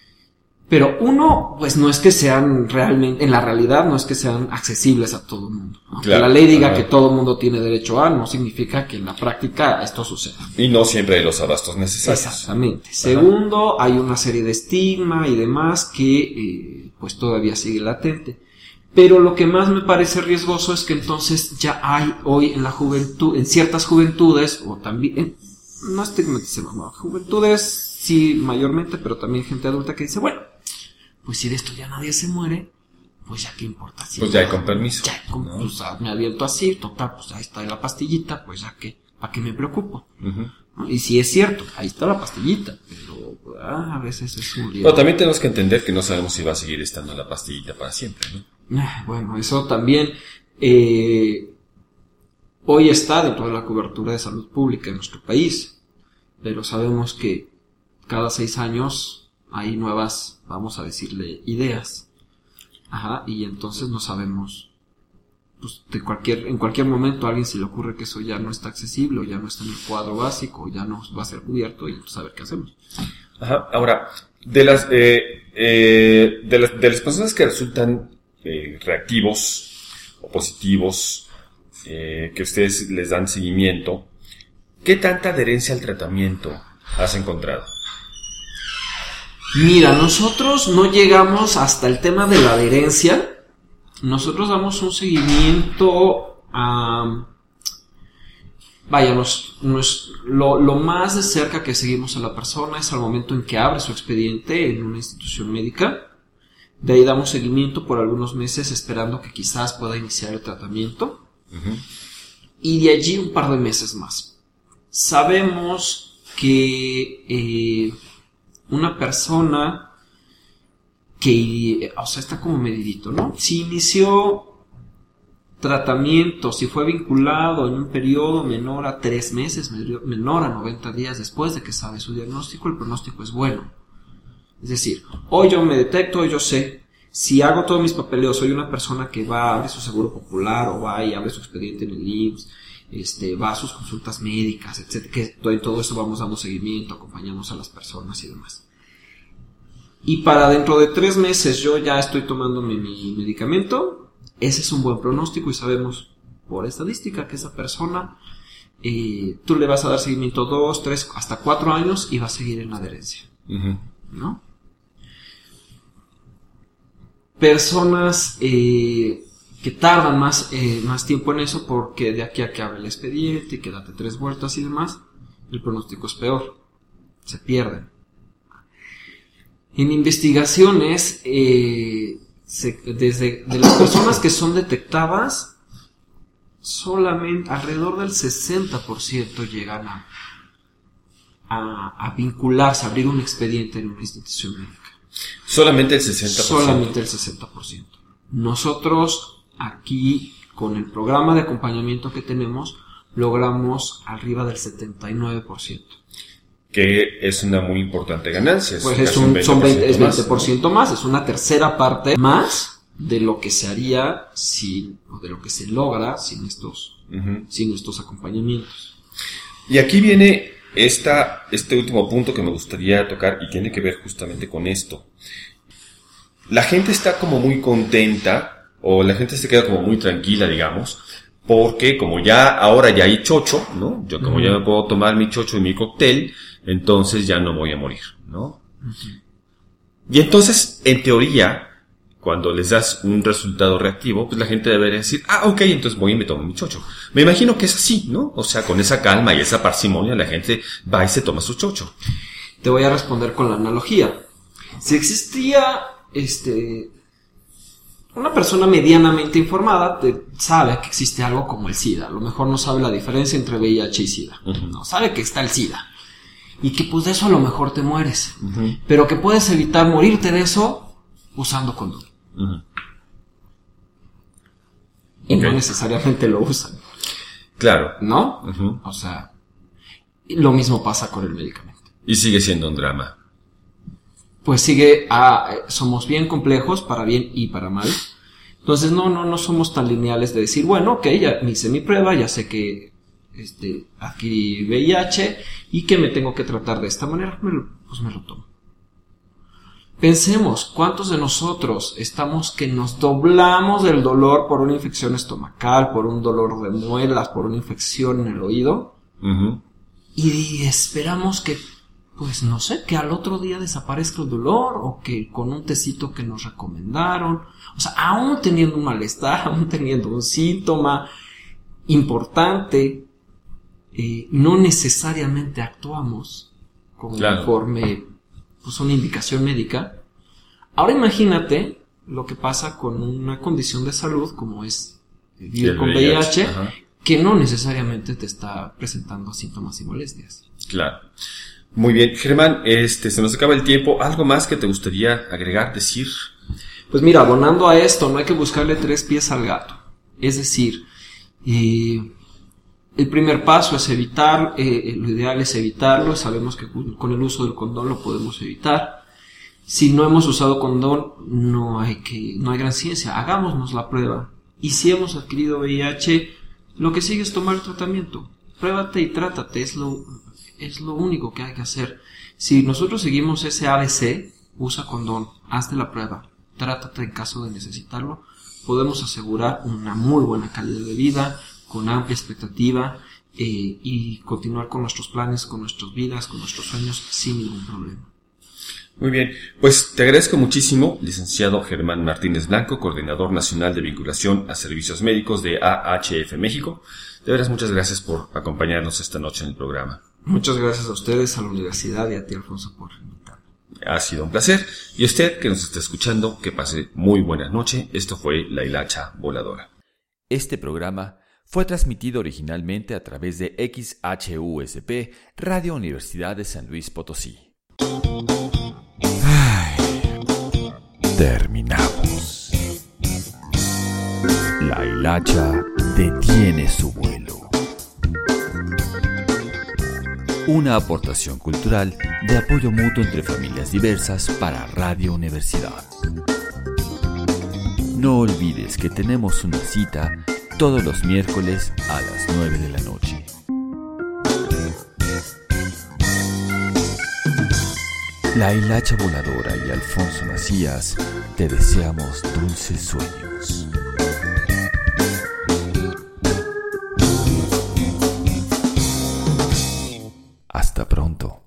pero uno, pues no es que sean realmente, en la realidad no es que sean accesibles a todo el mundo. Aunque claro, la ley diga claro. que todo el mundo tiene derecho a, no significa que en la práctica esto suceda. Y no siempre hay los abastos necesarios. Exactamente. Ajá. Segundo, hay una serie de estigma y demás que eh, pues todavía sigue latente. Pero lo que más me parece riesgoso es que entonces ya hay hoy en la juventud, en ciertas juventudes, o también, eh, no estigmaticemos, no, juventudes sí mayormente, pero también gente adulta que dice, bueno, pues si de esto ya nadie se muere, pues ya qué importa. Si pues ya hay con permiso. Ya con, ¿no? Pues me abierto así, total, pues ahí está la pastillita, pues ya que, ¿para qué me preocupo? Uh-huh. ¿No? Y si es cierto, ahí está la pastillita, pero ah, a veces es un riesgo. Pero también tenemos que entender que no sabemos si va a seguir estando la pastillita para siempre, ¿no? Bueno, eso también eh, hoy está dentro de la cobertura de salud pública en nuestro país, pero sabemos que cada seis años hay nuevas, vamos a decirle, ideas. Ajá, y entonces no sabemos, pues de cualquier, en cualquier momento a alguien se le ocurre que eso ya no está accesible, o ya no está en el cuadro básico, o ya no va a ser cubierto, y entonces a ver qué hacemos. Ajá, ahora, de las, eh, eh, de las, de las personas que resultan eh, reactivos o positivos, eh, que ustedes les dan seguimiento, ¿qué tanta adherencia al tratamiento has encontrado? Mira, nosotros no llegamos hasta el tema de la adherencia. Nosotros damos un seguimiento a... Vaya, nos, nos, lo, lo más de cerca que seguimos a la persona es al momento en que abre su expediente en una institución médica. De ahí damos seguimiento por algunos meses esperando que quizás pueda iniciar el tratamiento. Uh-huh. Y de allí un par de meses más. Sabemos que... Eh, una persona que, o sea, está como medidito, ¿no? Si inició tratamiento, si fue vinculado en un periodo menor a tres meses, menor a noventa días después de que sabe su diagnóstico, el pronóstico es bueno. Es decir, hoy yo me detecto, hoy yo sé, si hago todos mis papeleos, soy una persona que va a abrir su seguro popular, o va y abre su expediente en el I M S S, Este, va a sus consultas médicas, etcétera, que en todo eso vamos dando seguimiento, acompañamos a las personas y demás. Y para dentro de tres meses yo ya estoy tomando mi, mi medicamento, ese es un buen pronóstico y sabemos por estadística que esa persona, eh, tú le vas a dar seguimiento dos, tres, hasta cuatro años y va a seguir en la adherencia. Uh-huh. ¿No? Personas eh, que tardan más, eh, más tiempo en eso porque de aquí a que abre el expediente, que date tres vueltas y demás, el pronóstico es peor, se pierden. En investigaciones, eh, se, desde de las personas que son detectadas, solamente alrededor del sesenta por ciento llegan a, a, a vincularse, a abrir un expediente en una institución médica. Solamente el sesenta por ciento. Solamente el sesenta por ciento. Nosotros aquí, con el programa de acompañamiento que tenemos, logramos arriba del setenta y nueve por ciento. Que es una muy importante ganancia. Pues es un, son veinte, es veinte por ciento más, es una tercera parte más de lo que se haría sin, o de lo que se logra sin estos, uh-huh. sin estos acompañamientos. Y aquí viene esta, este último punto que me gustaría tocar y tiene que ver justamente con esto. La gente está como muy contenta, o la gente se queda como muy tranquila, digamos, porque como ya, ahora ya hay chocho, ¿no? Yo como uh-huh. ya me puedo tomar mi chocho y mi cóctel, entonces ya no voy a morir, ¿no? Uh-huh. Y entonces, en teoría, cuando les das un resultado reactivo, pues la gente debería decir, ah, ok, entonces voy y me tomo mi chocho. Me imagino que es así, ¿no? O sea, con esa calma y esa parsimonia, la gente va y se toma su chocho. Te voy a responder con la analogía. Si existía, este, una persona medianamente informada, te, sabe que existe algo como el SIDA. A lo mejor no sabe la diferencia entre V I H y SIDA. Uh-huh. No, sabe que está el SIDA. Y que pues de eso a lo mejor te mueres. Uh-huh. Pero que puedes evitar morirte de eso usando condón. Uh-huh. Y okay. no necesariamente lo usan. Claro. ¿No? Uh-huh. O sea, lo mismo pasa con el medicamento. Y sigue siendo un drama. Pues sigue, ah, somos bien complejos para bien y para mal. Entonces no, no, no somos tan lineales de decir, bueno, ok, ya me hice mi prueba, ya sé que este, adquirí V I H y que me tengo que tratar de esta manera, me lo, pues me lo tomo. Pensemos, ¿cuántos de nosotros estamos que nos doblamos del dolor por una infección estomacal, por un dolor de muelas, por una infección en el oído? Uh-huh. Y esperamos que, pues no sé, que al otro día desaparezca el dolor o que con un tecito que nos recomendaron. O sea, aún teniendo un malestar, aún teniendo un síntoma importante, eh, no necesariamente actuamos conforme claro. pues una indicación médica. Ahora imagínate lo que pasa con una condición de salud como es vivir con V I H, Ajá. que no necesariamente te está presentando síntomas y molestias. Claro. Muy bien, Germán, este, se nos acaba el tiempo. ¿Algo más que te gustaría agregar, decir? Pues mira, abonando a esto, no hay que buscarle tres pies al gato. Es decir, eh, el primer paso es evitar, eh, lo ideal es evitarlo. Sabemos que con el uso del condón lo podemos evitar. Si no hemos usado condón, no hay que, no hay gran ciencia. Hagámonos la prueba. Y si hemos adquirido V I H, lo que sigue es tomar el tratamiento. Pruébate y trátate, es lo, es lo único que hay que hacer. Si nosotros seguimos ese A B C, usa condón, hazte la prueba, trátate en caso de necesitarlo, podemos asegurar una muy buena calidad de vida, con amplia expectativa, eh, y continuar con nuestros planes, con nuestras vidas, con nuestros sueños, sin ningún problema. Muy bien, pues te agradezco muchísimo, licenciado Germán Martínez Blanco, coordinador nacional de vinculación a servicios médicos de A H F México. De veras, muchas gracias por acompañarnos esta noche en el programa. Muchas gracias a ustedes, a la universidad y a ti, Alfonso, por invitarme. Ha sido un placer. Y usted que nos está escuchando, que pase muy buena noche. Esto fue La Hilacha Voladora. Este programa fue transmitido originalmente a través de X H U S P, Radio Universidad de San Luis Potosí. Ay, terminamos. La hilacha detiene su vuelo. Una aportación cultural de apoyo mutuo entre familias diversas para Radio Universidad. No olvides que tenemos una cita todos los miércoles a las nueve de la noche. La Hilacha Voladora y Alfonso Macías te deseamos dulces sueños. Hasta pronto.